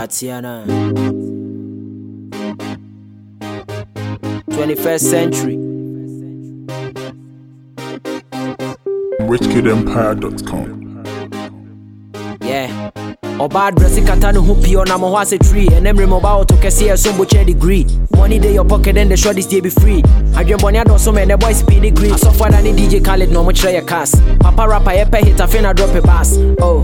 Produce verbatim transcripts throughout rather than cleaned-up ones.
Watiana. twenty-first century. rich kid empire dot com. Yeah. Oba dressy katanu hupi on amo hwase tree. And them remember to kesi a sombo chair degree. Money day your pocket and the shorties day be free. Adrian Bonia do some and the boys speedy degree. I saw for any D J Khaled no much try a cast. Papa rapper epe hit a finna drop a bass. Oh,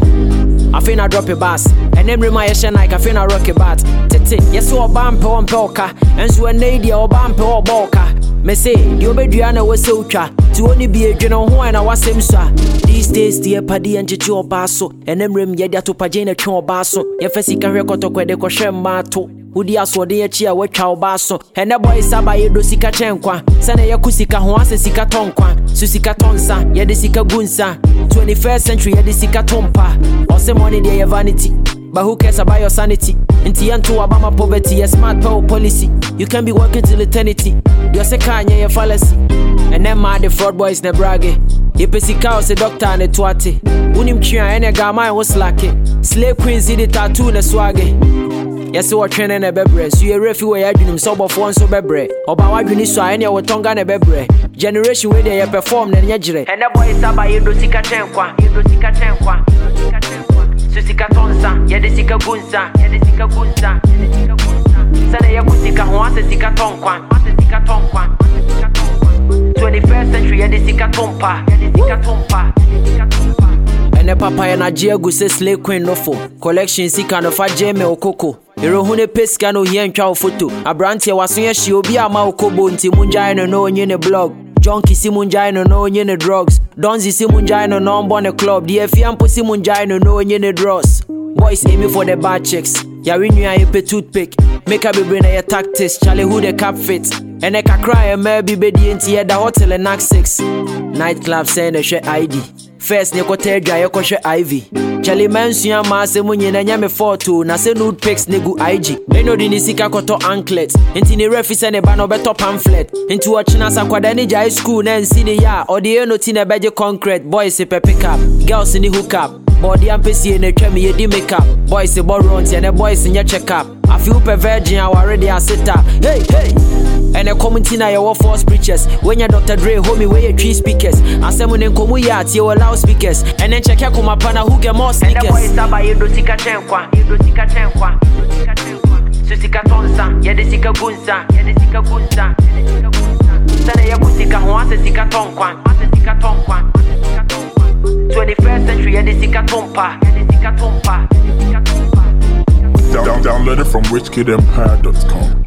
I finna drop a bass. And them remind you like I finna rock a bat. Tete, yes so bampe on pelka. And so a lady or bampe or balka. Me say, the obediana was so tra. To only be a general who and I was him sa. These days, the paddy and chicho basso. And them rim yadia to pajana chon basso. Yefesica record to quede koshem mato. Udi aswo de chia we twa basso. And the boy saba ye do sika chenkwa. Sana ya kusika ho ase sika tonkwa. Su sika tonsa, ye de sika gunsa. twenty-first century ye de sika tompa. Ose money de vanity. But who cares about your sanity? Inti yantu Obama poverty, a smart power policy. You can be working till eternity. You're se kanye your fallacy. And them mad the fraud boys ne brage. Ye pesika o se doctor ne twate. Unim chia ene gama was slake. Slave queen see the tattoo ne swage. Yes, what training ne bebre. So you refi we adwunim so bofo so bebre. Oba wadwuni so ene wo tonga ne bebre. Generation where they perform ne nyegire. And the boy saba ye do sika chenkwa. Ye do sika chenkwa. Sika chenkwa. Susika tonsa, yede sika gunsa, yede sika gunsa, yede sika gunsa. Sada ya kusika huase sika tonkwan, huase sika tonkwan, huase sika tonkwan. twenty-first century yede sika tompa, yede sika tompa, yede sika tompa. Ene papa ya na jiegu se slay queen nofo. Collection sika no fa jeme okoko. Ero hune peska no hie ntwa photo. Abrantie waso shi obi ama okobo nti munjai no no onye ne blog. Junkie si munjai no no onye ne drugs. Donzi si munjai no no on a club. The Fiampo si munjai no no onye ne dross. Boys aiming for the bad chicks. Ya renew ya pe toothpick. Make a baby na your tactics. Charlie who the cap fits. And I can cry and maybe be the into the hotel and knock six. Nightclub saying a share I D. First ne kote dry yoko share I V. Charlie mensu ya maase munye na nyame photo. Na se nude pics negu I G. Eno di nisika koto anklet. Inti ni refi se ne bano beto pamphlet. Inti wachina sa kwa dani jai school na nsini ya. Odi eno ti ne beje concrete. Boys se pe pick up. Girls ni hook up. Body and pesi ene tremi ye di make up. Boys se boronti and the boys in your check up. I feel per virgin I already a sitter. Hey hey. And a community na your false preachers. When your Doctor Dre homie where your tree speakers. And someone in komu ya ti your loudspeakers. And then check ya kuma pana who get more sneakers. And the boys saba ye do sika chenkwa. Ye do sika chenkwa. Sika chenkwa. Susika tonsa. Ye de sika gunsa. Ye de sika gunsa. Ye de sika gunsa. Sada ya kusika huase sika tonkwa. Huase sika tonkwa. Huase sika tonkwa. twenty-first century ye de sika tompa. Ye de sika tompa. Ye de sika tompa. Down, download it from rich kid empire dot com.